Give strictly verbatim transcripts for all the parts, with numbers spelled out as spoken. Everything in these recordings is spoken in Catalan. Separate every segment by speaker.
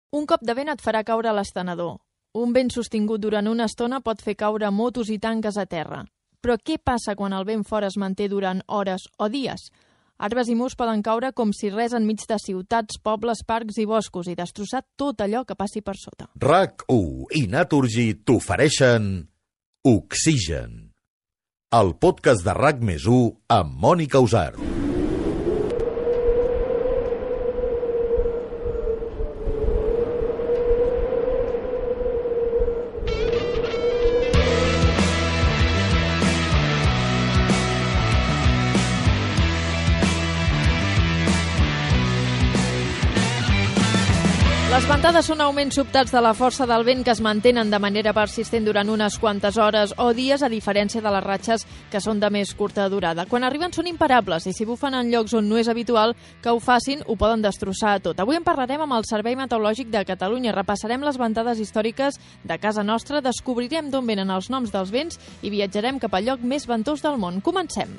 Speaker 1: Un cop de vent et farà caure l'estenedor. Un vent sostingut durant una estona pot fer caure motos i tanques a terra. Però què passa quan el vent fora es manté durant hores o dies? Arbres i murs poden caure com si res enmig de ciutats, pobles, parcs i boscos i destrossar tot allò que passi per sota.
Speaker 2: RAC u i Naturgy t'ofereixen Oxigen, el podcast de RAC més u amb Mònica Usart.
Speaker 1: Les ventades són augments sobtats de la força del vent que es mantenen de manera persistent durant unes quantes hores o dies, a diferència de les ratxes que són de més curta durada. Quan arriben són imparables i si bufen en llocs on no és habitual que ho facin, ho poden destrossar tot. Avui en parlarem amb el Servei Meteorològic de Catalunya, repassarem les ventades històriques de casa nostra, descobrirem d'on venen els noms dels vents i viatjarem cap al lloc més ventós del món. Comencem!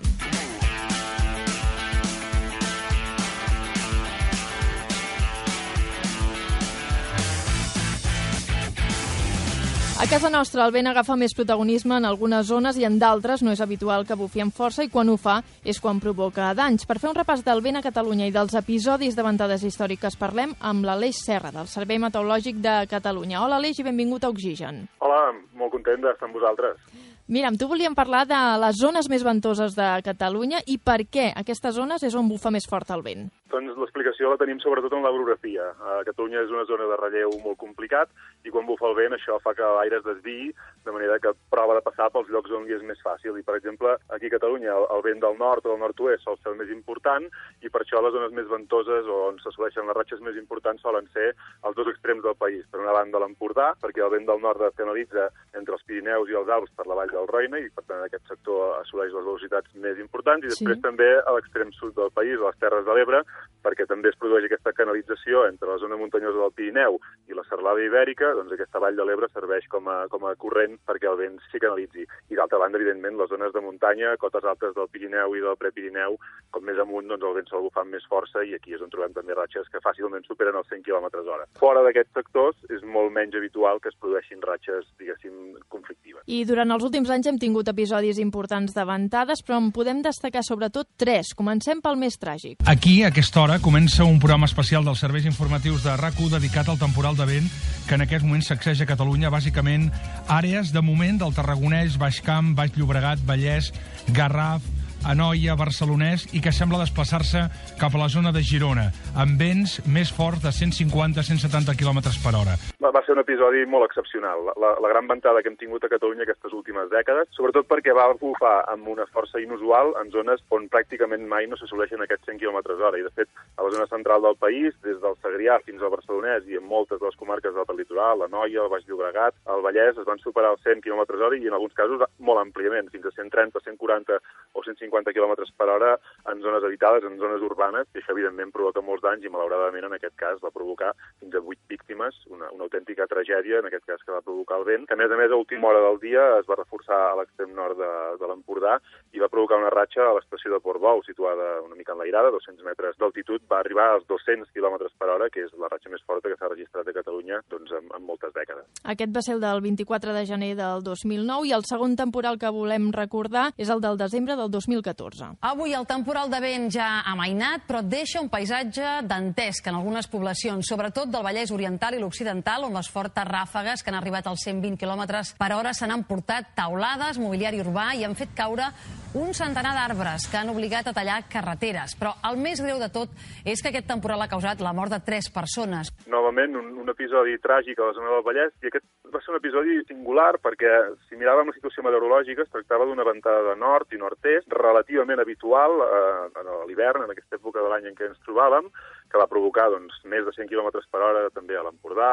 Speaker 1: A casa nostra el vent agafa més protagonisme en algunes zones i en d'altres no és habitual que bufi amb força i quan ho fa és quan provoca danys. Per fer un repàs del vent a Catalunya i dels episodis de ventades històriques parlem amb l'Aleix Serra, del Servei Meteorològic de Catalunya. Hola Aleix i benvingut a Oxigen.
Speaker 3: Hola, molt content d'estar amb vosaltres.
Speaker 1: Mira, amb tu volíem parlar de les zones més ventoses de Catalunya i per què aquestes zones és on bufa més fort el vent.
Speaker 3: Doncs l'explicació la tenim sobretot en l'orografia. A Catalunya és una zona de relleu molt complicat i quan bufa el vent això fa que l'aire es desviï, de manera que prova de passar pels llocs on li és més fàcil. I, per exemple, aquí a Catalunya el vent del nord o del nord-oest sol ser el més important i per això les zones més ventoses o on s'assoleixen les ratxes més importants solen ser els dos extrems del país. Per una banda l'Empordà, perquè el vent del nord es canalitza entre els Pirineus i els Alps per la vall del Roine i per tant aquest sector assoleix les velocitats més importants i després sí. també a l'extrem sud del país, a les Terres de l'Ebre, perquè també es produeix aquesta canalització entre la zona muntanyosa del Pirineu i la serralada ibèrica, doncs aquesta vall de l'Ebre serveix com a, com a corrent perquè el vent s'hi canalitzi. I d'altra banda, evidentment, les zones de muntanya, cotes altes del Pirineu i del Prepirineu, com més amunt, doncs el vent sol bufar amb més força i aquí és on trobem també ratxes que fàcilment superen els cent quilòmetres hora. Fora d'aquests sectors és molt menys habitual que es produeixin ratxes, diguéssim, conflictives.
Speaker 1: I durant els últims anys hem tingut episodis importants de ventades, però en podem destacar sobretot tres. Comencem pel més tràgic.
Speaker 4: Aquí, a aquesta hora, comença un programa especial dels serveis informatius de RAC u dedicat al temporal de vent que en aquest moment sacseja Catalunya, bàsicament àrees de moment del Tarragonès, Baix Camp, Baix Llobregat, Vallès, Garraf, Anoia, Barcelonès i que sembla desplaçar-se cap a la zona de Girona, amb vents més forts de cent cinquanta a cent setanta quilòmetres per hora.
Speaker 3: Va ser un episodi molt excepcional, la, la gran ventada que hem tingut a Catalunya aquestes últimes dècades, sobretot perquè va bufar amb una força inusual en zones on pràcticament mai no s'assoleixen aquests cent quilòmetres hora. I de fet, a la zona central del país, des del Segrià fins al Barcelonès i en moltes de les comarques del Litoral, l'Anoia, el Baix Llobregat, el Vallès, es van superar els cent quilòmetres hora i en alguns casos molt àmpliament, fins a cent trenta, cent quaranta o cent cinquanta quilòmetres per hora en zones habitades, en zones urbanes, i això evidentment provoca molts danys i malauradament en aquest cas va provocar fins a vuit víctimes, una, una autèntica tragèdia, en aquest cas que va provocar el vent, que a més a més a última hora del dia es va reforçar a l'extrem nord de, de l'Empordà i va provocar una ratxa a l'estació de Portbou, situada una mica enlairada, dos-cents metres d'altitud, va arribar als dos-cents quilòmetres per hora, que és la ratxa més forta que s'ha registrat a Catalunya doncs, en, en moltes dècades.
Speaker 1: Aquest va ser el del vint-i-quatre de gener del dos mil nou i el segon temporal que volem recordar és el del desembre del dos mil catorze.
Speaker 5: Avui el temporal de vent ja ha amainat, però deixa un paisatge dantesc en algunes poblacions, sobretot del Vallès Oriental i l'Occidental, on les fortes ràfegues que han arribat als cent vint quilòmetres per hora s'han emportat taulades, mobiliari urbà i han fet caure un centenar d'arbres que han obligat a tallar carreteres. Però el més greu de tot és que aquest temporal ha causat la mort de tres persones.
Speaker 3: Novament, un, un episodi tràgic a la zona del Vallès, i aquest va ser un episodi singular perquè, si miràvem la situació meteorològica, es tractava d'una ventada de nord i nord-est relativament habitual eh, a l'hivern, en aquesta època de l'any en què ens trobàvem, que va provocar doncs, més de cent quilòmetres per hora també a l'Empordà, a la zona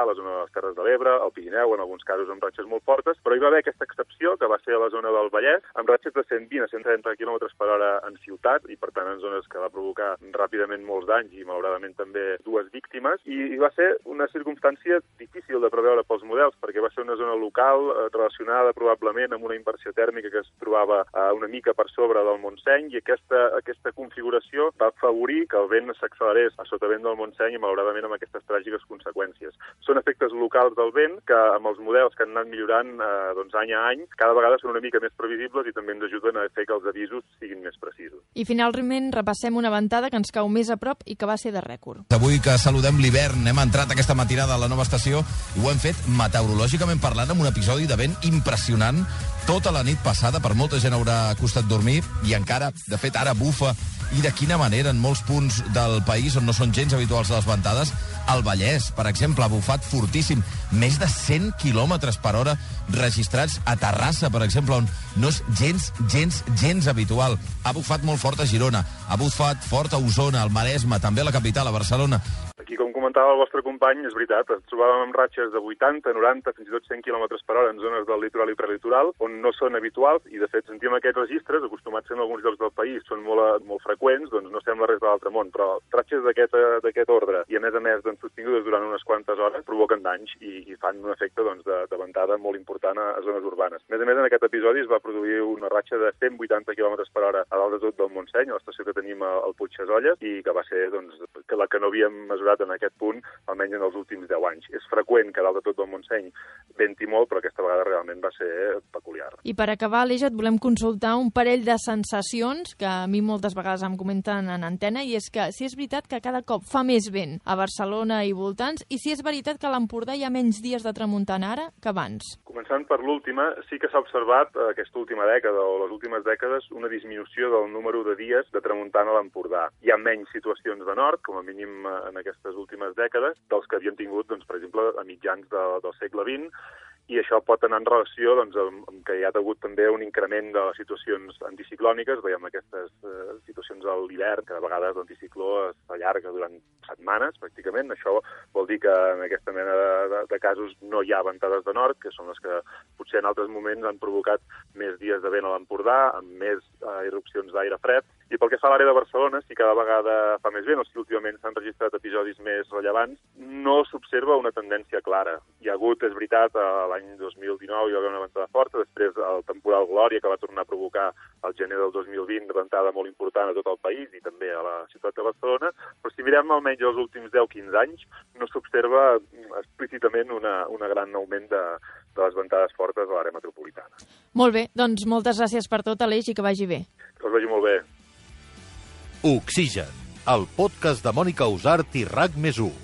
Speaker 3: les Terres de l'Ebre, al Pirineu, en alguns casos amb ratxes molt fortes, però hi va haver aquesta excepció, que va ser a la zona del Vallès, amb ratxes de cent vint a cent trenta quilòmetres per hora en ciutat, i per tant en zones que va provocar ràpidament molts danys i malauradament també dues víctimes, i, i va ser una circumstància difícil de preveure pels models, perquè va ser una zona local eh, relacionada probablement amb una inversió tèrmica que es trobava eh, una mica per sobre del Montseny, i aquesta, aquesta configuració va afavorir que el vent s'accelerés a sotavent del Montseny i malauradament amb aquestes tràgiques conseqüències. Són efectes locals del vent que amb els models que han anat millorant eh, doncs, any a any cada vegada són una mica més previsibles i també ens ajuden a fer que els avisos siguin més precisos.
Speaker 1: I finalment repassem una ventada que ens cau més a prop i que va ser de rècord.
Speaker 6: Avui que saludem l'hivern, hem entrat aquesta matinada a la nova estació i ho hem fet meteorològicament parlant amb un episodi de vent impressionant. Tota la nit passada, per molta gent haurà costat dormir i encara, de fet, ara bufa. I de quina manera en molts punts del país on no són gens habituals les ventades, al Vallès, per exemple, ha bufat fortíssim. Més de cent quilòmetres per hora registrats a Terrassa, per exemple, on no és gens, gens, gens habitual. Ha bufat molt fort a Girona, ha bufat fort a Osona, al Maresme, també a la capital, a Barcelona.
Speaker 3: Aquí, com comentava el vostre company, és veritat, ens trobàvem amb ratxes de vuitanta, noranta, fins i tot cent quilòmetres per hora en zones del litoral i prelitoral, on no són habituals, i de fet sentim aquests registres, acostumats en alguns llocs del país, són molt, molt freqüents, doncs no sembla res de l'altre món, però ratxes d'aquest ordre, i a més a més doncs, sostingudes durant unes quantes hores, provoquen danys i, i fan un efecte doncs, de, de ventada molt important a, a zones urbanes. A més a més, en aquest episodi es va produir una ratxa de cent vuitanta quilòmetres per hora a dalt de tot del Montseny, a l'estació que tenim al Puig Sesolles, i que va ser doncs, que la que no havíem mesurat en aquest punt, almenys en els últims deu anys. És freqüent que dalt de tot del Montseny venti molt, però aquesta vegada realment va ser peculiar.
Speaker 1: I per acabar, Aleix, et volem consultar un parell de sensacions que a mi moltes vegades em comenten en antena, i és que si és veritat que cada cop fa més vent a Barcelona i voltants, i si és veritat que a l'Empordà hi ha menys dies de tramuntana ara que abans.
Speaker 3: Començant per l'última, sí que s'ha observat eh, aquesta última dècada o les últimes dècades una disminució del número de dies de tramuntana a l'Empordà. Hi ha menys situacions de nord, com a mínim eh, en aquestes últimes dècades, dels que havíem tingut, doncs, per exemple, a mitjans de, del segle vint, i això pot anar en relació doncs, amb, amb que hi ha hagut també un increment de les situacions anticiclòniques. Veiem aquestes eh, situacions a l'hivern, que a vegades l'anticicló s'allarga durant setmanes, pràcticament. Això vol dir que en aquesta mena de, de, de casos no hi ha ventades de nord, que són les que potser en altres moments han provocat més dies de vent a l'Empordà, amb més eh, irrupcions d'aire fred. I pel que fa a l'àrea de Barcelona, si cada vegada fa més vent, o si últimament s'han registrat episodis més rellevants, no s'observa una tendència clara. Hi ha hagut, és veritat, l'any dos mil dinou hi va haver una ventada forta, després el temporal Glòria, que va tornar a provocar al gener del dos mil vint una ventada molt important a tot el país i també a la ciutat de Barcelona, però si mirem almenys els últims deu a quinze anys, no s'observa explícitament una, una gran augment de, de les ventades fortes a l'àrea metropolitana.
Speaker 1: Molt bé, doncs moltes gràcies per tot, Aleix, i que vagi bé.
Speaker 3: Que us vagi molt bé.
Speaker 2: Oxigen, el podcast de Mònica Usart i RAC més u.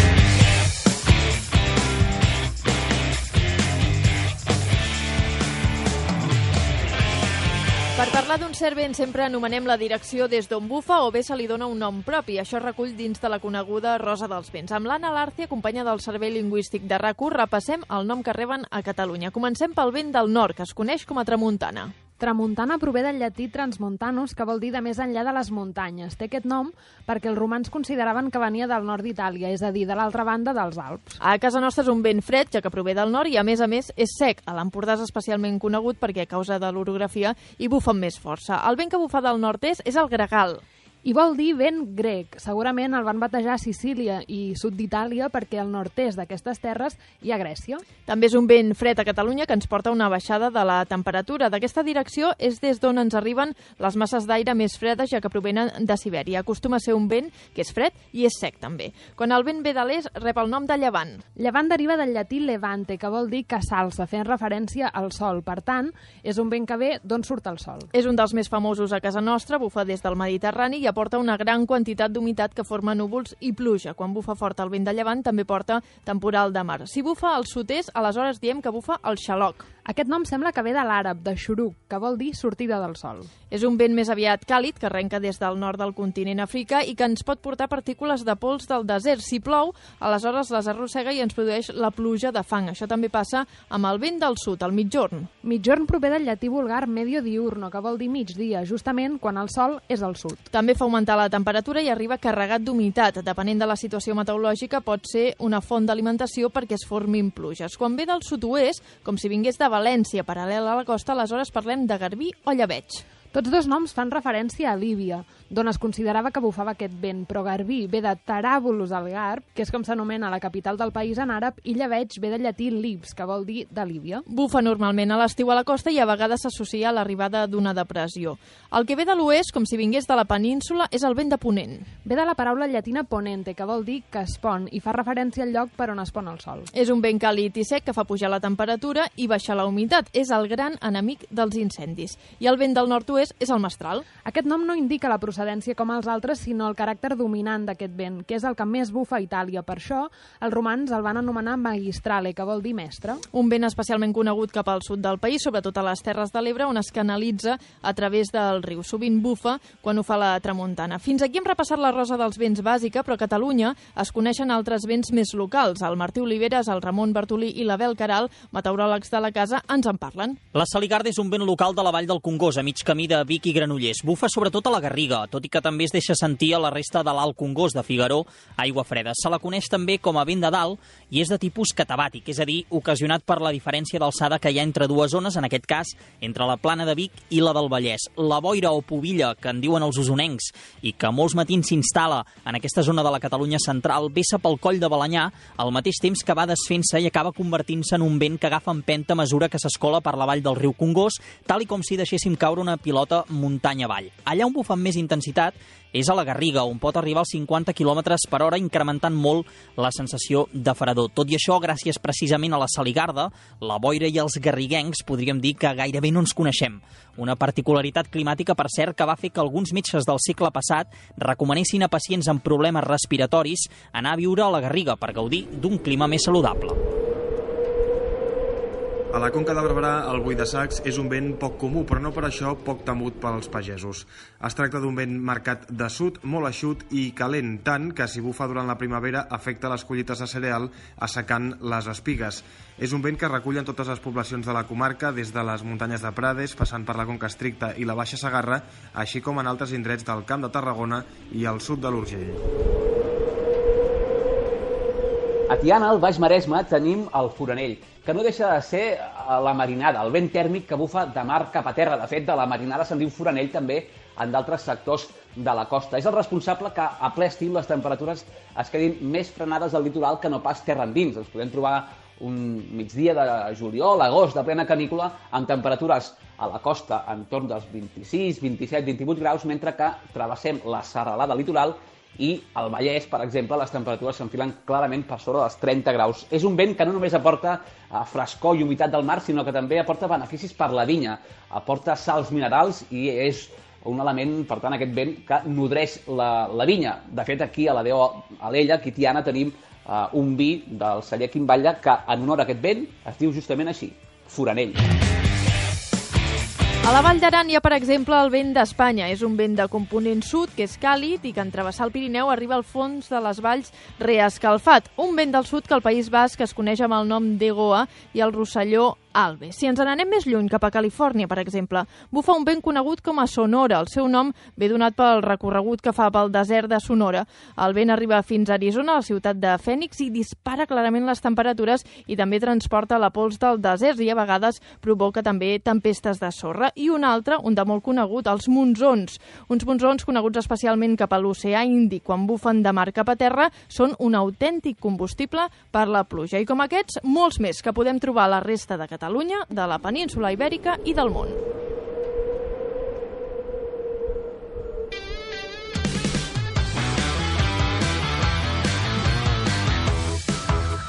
Speaker 1: Per parlar d'un cert vent sempre anomenem la direcció des d'on bufa o bé se li dona un nom propi. Això es recull dins de la coneguda Rosa dels Vents. Amb l'Anna Lárcia, companya del Servei Lingüístic de RAC u, repassem el nom que reben a Catalunya. Comencem pel vent del nord, que es coneix com a tramuntana.
Speaker 7: Tramuntana prové del llatí transmontanus, que vol dir de més enllà de les muntanyes. Té aquest nom perquè els romans consideraven que venia del nord d'Itàlia, és a dir, de l'altra banda dels Alps.
Speaker 1: A casa nostra és un vent fred, ja que prové del nord, i a més a més és sec. A l'Empordà és especialment conegut perquè a causa de l'orografia hi bufa amb més força. El vent que bufa del nord-est és el gregal.
Speaker 7: I vol dir vent grec. Segurament el van batejar a Sicília i sud d'Itàlia perquè al nord-est d'aquestes terres hi ha Grècia.
Speaker 1: També és un vent fred a Catalunya que ens porta una baixada de la temperatura. D'aquesta direcció és des d'on ens arriben les masses d'aire més fredes, ja que provenen de Sibèria. Acostuma a ser un vent que és fred i és sec també. Quan el vent ve de l'est rep el nom de llevant.
Speaker 7: Llevant deriva del llatí levante, que vol dir que s'alça, fent referència al sol. Per tant, és un vent que ve d'on surt el sol.
Speaker 1: És un dels més famosos a casa nostra, bufa des del Mediterrani i aporta una gran quantitat d'humitat que forma núvols i pluja. Quan bufa fort el vent de llevant també porta temporal de mar. Si bufa al sud-est, aleshores diem que bufa el xaloc.
Speaker 7: Aquest nom sembla que ve de l'àrab, de xuruk, que vol dir sortida del sol.
Speaker 1: És un vent més aviat càlid que arrenca des del nord del continent africà i que ens pot portar partícules de pols del desert. Si plou, aleshores les arrossega i ens produeix la pluja de fang. Això també passa amb el vent del sud, el migjorn.
Speaker 7: Migjorn prové del llatí vulgar medio diurno, que vol dir migdia, justament quan el sol és al sud.
Speaker 1: També fa augmentar la temperatura i arriba carregat d'humitat. Depenent de la situació meteorològica, pot ser una font d'alimentació perquè es formin pluges. Quan ve del sud-oest, com si vingués de València, paral·lel a la costa, aleshores parlem de garbí o llebeig.
Speaker 7: Tots dos noms fan referència a Líbia, d'on es considerava que bufava aquest vent, però Garbí ve de Taràbulus al Garb, que és com s'anomena la capital del país en àrab, i Llebeig ve del llatí Libs, que vol dir de Líbia.
Speaker 1: Bufa normalment a l'estiu a la costa i a vegades s'associa a l'arribada d'una depressió. El que ve de l'oest, com si vingués de la península, és el vent de ponent.
Speaker 7: Ve de la paraula llatina ponente, que vol dir que es pon, i fa referència al lloc per on es pon el sol.
Speaker 1: És un vent càlid i sec que fa pujar la temperatura i baixar la humitat. És el gran enemic dels incendis. I el vent del nord-oest és el mestral.
Speaker 7: Aquest nom no indica la procedència com els altres, sinó el caràcter dominant d'aquest vent, que és el que més bufa a Itàlia. Per això, els romans el van anomenar magistrale, que vol dir mestre.
Speaker 1: Un vent especialment conegut cap al sud del país, sobretot a les Terres de l'Ebre, on es canalitza a través del riu. Sovint bufa quan ho fa la tramuntana. Fins aquí hem repassat la rosa dels vents bàsica, però a Catalunya es coneixen altres vents més locals. El Martí Oliveres, el Ramon Bartolí i l'Abel Caral, meteoròlegs de la casa, ens en parlen.
Speaker 8: La saligarda és un vent local de la vall del Congost, a mig camí de Vic i Granollers. Bufa sobretot a la Garriga, tot i que també es deixa sentir a la resta de l'Alt Congost de Figaró, aigua freda. Se la coneix també com a vent de dalt i és de tipus catabàtic, és a dir, ocasionat per la diferència d'alçada que hi ha entre dues zones, en aquest cas, entre la plana de Vic i la del Vallès. La boira o pobilla, que en diuen els usonencs, i que molts matins s'instal·la en aquesta zona de la Catalunya central, vessa pel coll de Balanyà, al mateix temps que va desfent-se i acaba convertint-se en un vent que agafa empenta a mesura que s'escola per la vall del riu Congost, tal i com si deixéssim caure una pilota muntanya avall. Allà on bufa amb més intensitat és a la Garriga, on pot arribar als cinquanta quilòmetres per hora, incrementant molt la sensació de fredor. Tot i això, gràcies precisament a la saligarda, la boira i els garriguencs podríem dir que gairebé no ens coneixem. Una particularitat climàtica, per cert, que va fer que alguns metges del segle passat recomanessin a pacients amb problemes respiratoris anar a viure a la Garriga per gaudir d'un clima més saludable.
Speaker 9: A la Conca de Barberà, el buida-sacs és un vent poc comú, però no per això poc temut pels pagesos. Es tracta d'un vent marcat de sud, molt eixut i calent, tant que si bufa durant la primavera afecta les collites de cereal assecant les espigues. És un vent que recull en totes les poblacions de la comarca, des de les muntanyes de Prades, passant per la Conca Estricta i la Baixa Segarra, així com en altres indrets del Camp de Tarragona i al sud de l'Urgell.
Speaker 10: A Tiana, al Baix Maresme, tenim el Foranell, que no deixa de ser la marinada, el vent tèrmic que bufa de mar cap a terra. De fet, de la marinada se'n diu Foranell també en d'altres sectors de la costa. És el responsable que a ple estiu les temperatures es quedin més frenades al litoral que no pas terra endins. Ens podem trobar un migdia de juliol, agost, de plena canícula, amb temperatures a la costa entorn dels vint-i-sis, vint-i-set, vint-i-vuit graus, mentre que travessem la serralada litoral i al Vallès, per exemple, les temperatures s'enfilen clarament per sobre dels trenta graus. És un vent que no només aporta frescor i humitat del mar, sinó que també aporta beneficis per la vinya, aporta sals minerals i és un element, per tant, aquest vent que nodreix la, la vinya. De fet, aquí a la Déu Alella, aquí a Tiana, tenim uh, un vi del celler Quim Batlle que, en honor a aquest vent, es diu justament així, Foranell.
Speaker 1: A la Vall d'Aran hi ha, per exemple, el vent d'Espanya. És un vent de component sud, que és càlid i que en travessar el Pirineu arriba al fons de les valls reescalfat. Un vent del sud que al País Basc es coneix amb el nom d'Egoa i el Rosselló Albe. Si ens n'anem més lluny, cap a Califòrnia, per exemple, bufa un vent conegut com a Sonora. El seu nom ve donat pel recorregut que fa pel desert de Sonora. El vent arriba fins a Arizona, a la ciutat de Phoenix, i dispara clarament les temperatures i també transporta la pols del desert i a vegades provoca també tempestes de sorra. I un altre, un de molt conegut, els monsons. Uns monsons coneguts especialment cap a l'oceà Índic, quan bufen de mar cap a terra, són un autèntic combustible per la pluja. I com aquests, molts més que podem trobar a la resta de Catalunya, de la península Ibèrica i del món.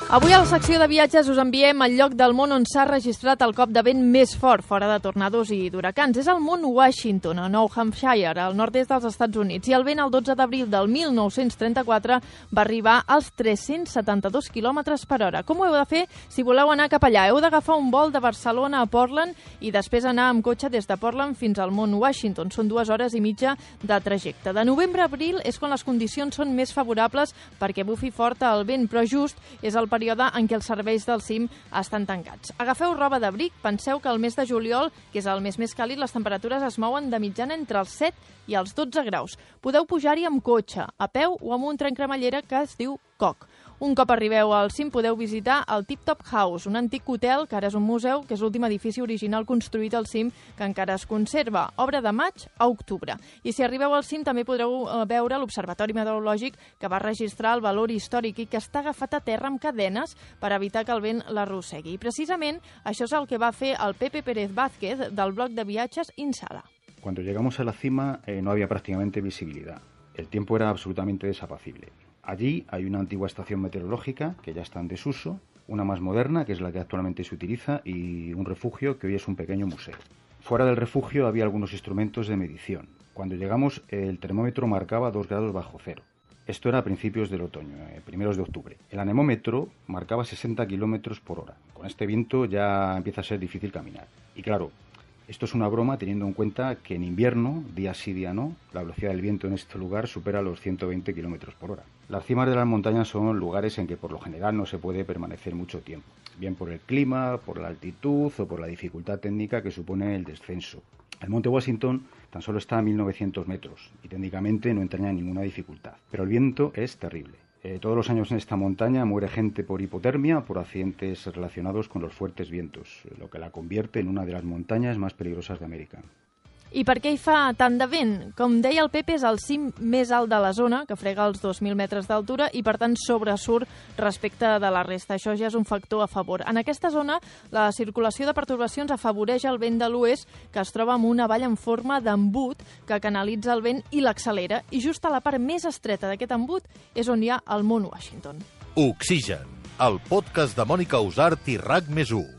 Speaker 1: Avui a la secció de viatges us enviem al lloc del món on s'ha registrat el cop de vent més fort fora de tornados i d'huracans. És el mont Washington, a Nou Hampshire, al nord-est dels Estats Units. I el vent el dotze d'abril del mil nou-cents trenta-quatre va arribar als tres-cents setanta-dos quilòmetres per hora. Com ho heu de fer si voleu anar cap allà? Heu d'agafar un vol de Barcelona a Portland i després anar amb cotxe des de Portland fins al mont Washington. Són dues hores i mitja de trajecte. De novembre a abril és quan les condicions són més favorables perquè bufi fort el vent, però just és el període en què els serveis del cim estan tancats. Agafeu roba d'abric, penseu que el mes de juliol, que és el mes més càlid, les temperatures es mouen de mitjana entre els set i els dotze graus. Podeu pujar-hi amb cotxe, a peu o amb un tren cremallera que es diu Coc. Un cop arribeu al cim podeu visitar el Tip Top House, un antic hotel que ara és un museu, que és l'últim edifici original construït al cim que encara es conserva, obra de maig a octubre. I si arribeu al cim també podreu veure l'Observatori Meteorològic que va registrar el valor històric i que està agafat a terra amb cadenes per evitar que el vent l'arrossegui. I precisament això és el que va fer el Pepe Pérez Vázquez del blog de viatges Insala.
Speaker 11: Cuando llegamos a la cima eh, no había prácticamente visibilidad. El tiempo era absolutamente desapacible. Allí hay una antigua estación meteorológica que ya está en desuso, una más moderna, que es la que actualmente se utiliza, y un refugio que hoy es un pequeño museo. Fuera del refugio había algunos instrumentos de medición. Cuando llegamos, el termómetro marcaba dos grados bajo cero. Esto era a principios del otoño, eh, primeros de octubre. El anemómetro marcaba sesenta kilómetros por hora. Con este viento ya empieza a ser difícil caminar. Y claro, esto es una broma teniendo en cuenta que en invierno, día sí, día no, la velocidad del viento en este lugar supera los ciento veinte kilómetros por hora. Las cimas de las montañas son lugares en que por lo general no se puede permanecer mucho tiempo, bien por el clima, por la altitud o por la dificultad técnica que supone el descenso. El monte Washington tan solo está a mil novecientos metros y técnicamente no entraña ninguna dificultad, pero el viento es terrible. Eh, todos los años en esta montaña muere gente por hipotermia o por accidentes relacionados con los fuertes vientos, lo que la convierte en una de las montañas más peligrosas de América.
Speaker 1: I per què hi fa tant de vent? Com deia el Pepe, és el cim més alt de la zona, que frega els dos mil metres d'altura i, per tant, sobresurt respecte de la resta. Això ja és un factor a favor. En aquesta zona, la circulació de pertorbacions afavoreix el vent de l'oest, que es troba amb una vall en forma d'embut que canalitza el vent i l'accelera. I just a la part més estreta d'aquest embut és on hi ha el mont Washington.
Speaker 2: Oxigen, el podcast de Mònica Usart i RAC més u.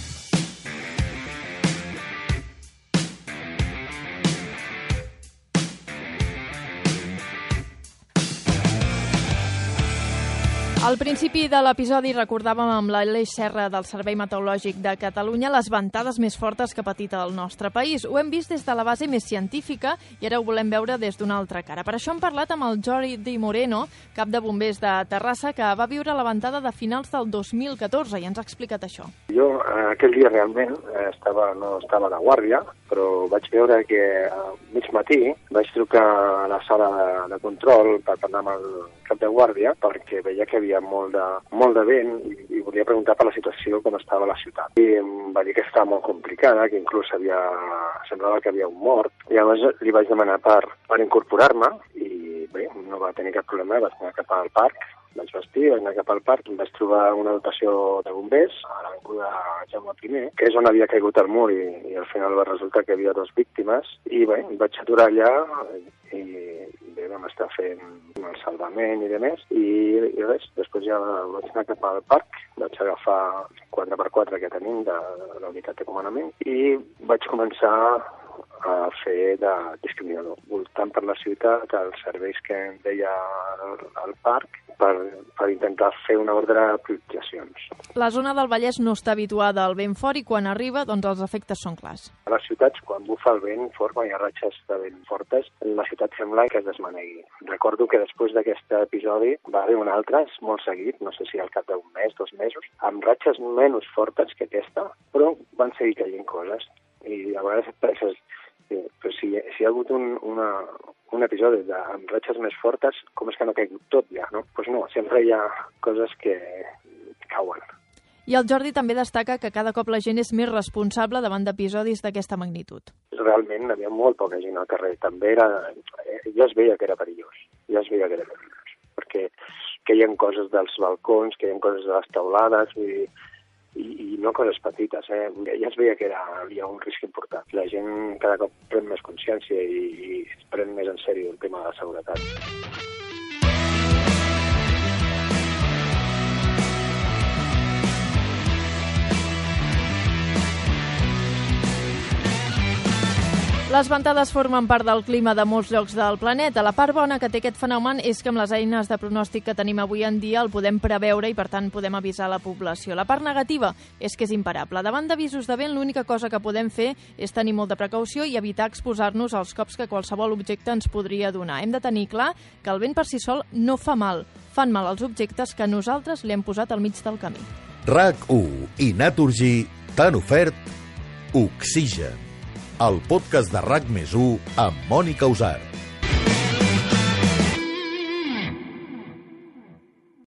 Speaker 1: Al principi de l'episodi recordàvem amb l'Aleix Serra del Servei Meteorològic de Catalunya les ventades més fortes que ha patit el nostre país. Ho hem vist des de la base més científica i ara ho volem veure des d'una altra cara. Per això hem parlat amb el Jordi Moreno, cap de bombers de Terrassa, que va viure la ventada de finals del dos mil catorze i ens ha explicat això.
Speaker 12: Jo aquell dia realment estava, no estava de guàrdia, però vaig veure que a mig matí vaig trucar a la sala de, de control per parlar amb el cap de guàrdia perquè veia que havia molt de, molt de vent i, i volia preguntar per la situació com estava a la ciutat. I em va dir que estava molt complicada, que inclús havia, semblava que havia un mort. I llavors li vaig demanar per, per incorporar-me i bé, no va tenir cap problema, vaig anar cap al parc, vaig vestir, vaig anar cap al parc, vaig trobar una dotació de bombers a l'avinguda Jaume primer, que és on havia caigut el mur i, i al final va resultar que hi havia dues víctimes i bé, vaig aturar allà i bé, vam estar fent el salvament i demés i, i res, després ja vaig anar cap al parc, vaig agafar quatre per quatre que tenim de, de la unitat de comandament i vaig començar a fer de discriminador, voltant per la ciutat, els serveis que em deia al, al parc, per, per intentar fer una ordre de prioritzacions.
Speaker 1: La zona del Vallès no està habituada al vent fort i quan arriba, doncs els efectes són clars.
Speaker 12: A les ciutats, quan bufa el vent fort, quan hi ha ratxes de vent fortes, la ciutat sembla que es desmanegui. Recordo que després d'aquest episodi va haver un altre, molt seguit, no sé si al cap d'un mes, dos mesos, amb ratxes menys fortes que aquesta, però van seguir caient coses. I a vegades et penses, però si, si hi ha hagut un, una, un episodi de, amb ratxes més fortes, com és que no ha caigut tot ja, no? Doncs pues no, sempre hi ha coses que cauen.
Speaker 1: I el Jordi també destaca que cada cop la gent és més responsable davant d'episodis d'aquesta magnitud.
Speaker 12: Realment hi havia molt poca gent al carrer. També era, ja es veia que era perillós, ja es veia que era perillós, perquè queien coses dels balcons, queien coses de les teulades, vull dir, I, i no coses petites, eh? Ja es veia que era, hi havia un risc important. La gent cada cop pren més consciència i, i es pren més en sèrio el tema de la seguretat.
Speaker 1: Les ventades formen part del clima de molts llocs del planeta. La part bona que té aquest fenomen és que amb les eines de pronòstic que tenim avui en dia el podem preveure i, per tant, podem avisar la població. La part negativa és que és imparable. Davant d'avisos de vent, l'única cosa que podem fer és tenir molta precaució i evitar exposar-nos als cops que qualsevol objecte ens podria donar. Hem de tenir clar que el vent per si sol no fa mal. Fan mal als objectes que nosaltres li hem posat al mig del camí.
Speaker 2: RAC u i Naturgy t'han ofert Oxigen, el podcast de RAC més u amb Mònica Usart.